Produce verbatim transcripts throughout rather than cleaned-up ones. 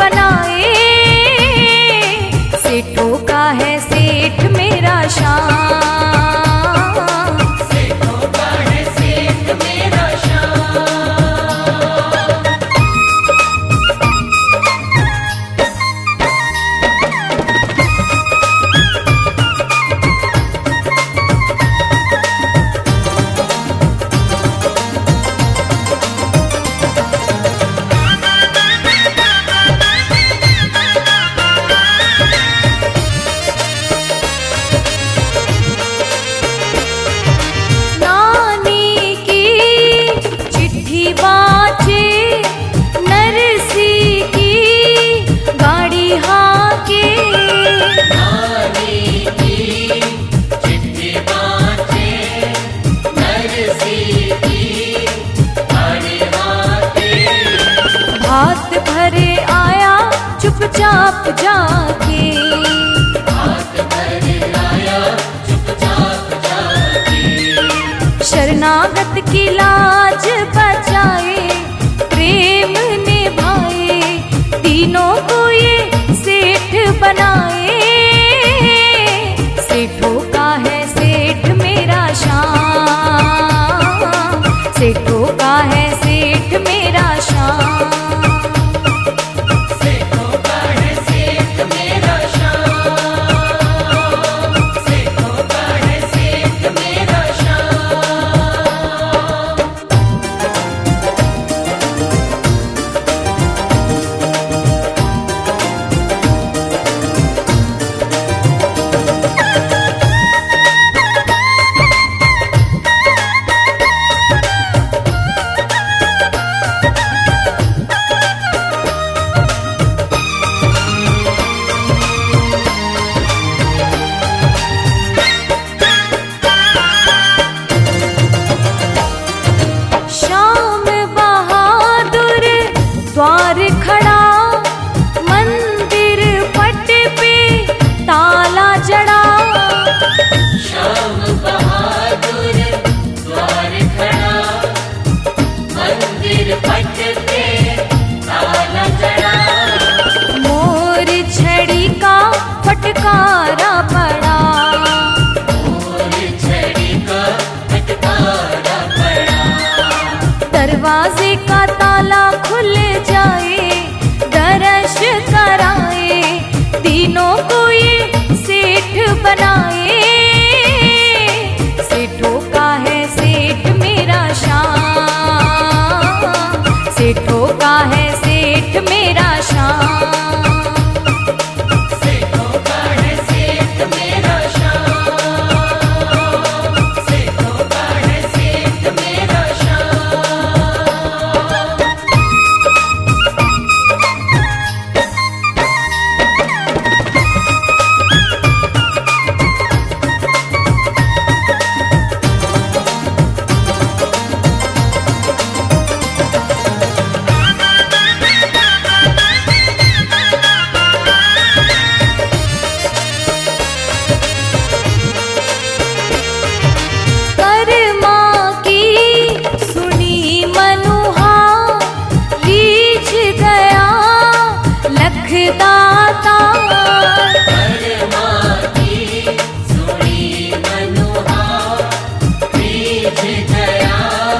बनाए। सेठों का है सेठ मेरा श्याम, सेठों का है सेठ मेरा श्याम। हाथ भरे आया चुपचाप जाके, हाथ भरे आया चुपचाप जाके। शरणागत की लाज बचाए, प्रेम निभाए, तीनों को ये सेठ बनाए। सेठों का है सेठ मेरा श्याम, सेठों का है सेठ मेरा श्याम। द्वार खड़ा मंदिर पट पे ताला जड़ा। श्याम बहादुर द्वार खड़ा मंदिर पट पे ताला जड़ा। मोर छड़ी का फटकारा पड़ा, मोर छड़ी का फटकारा पड़ा। दरवाजे का ताला खुल जाए, दर्श कराए, तीनों को ये सेठ बनाए। सेठों का है सेठ मेरा श्याम, सेठों का है सेठ मेरा श्याम। सेठों का है सेठ मेरा श्याम, सेठों का है सेठ मेरा श्याम। दाता कर्मा की सुनी मनुहार, बीज गया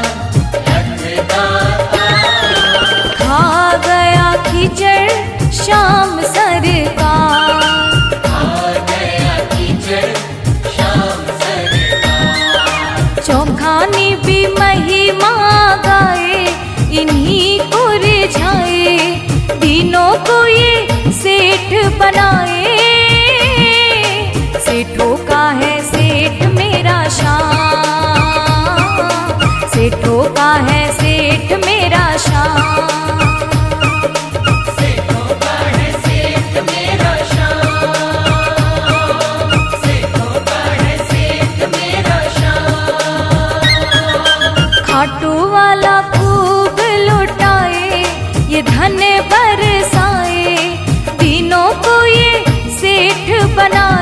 लखदाता। खा गया कीचड़ शाम सरकार, खा गया कीचड़ शाम सरकार। चौखानी भी महिमा गाए, इन्हीं को रिझाए, तीनों को ये सेठ बनाए। सेठों का है सेठ मेरा श्याम, सेठों का है सेठ मेरा श्याम। सेठों का है सेठ मेरा श्याम, सेठों का है सेठ मेरा श्याम। खाटू वाला खूब लुटाए, ये धन बरसाए, तीनों को ये सेठ बना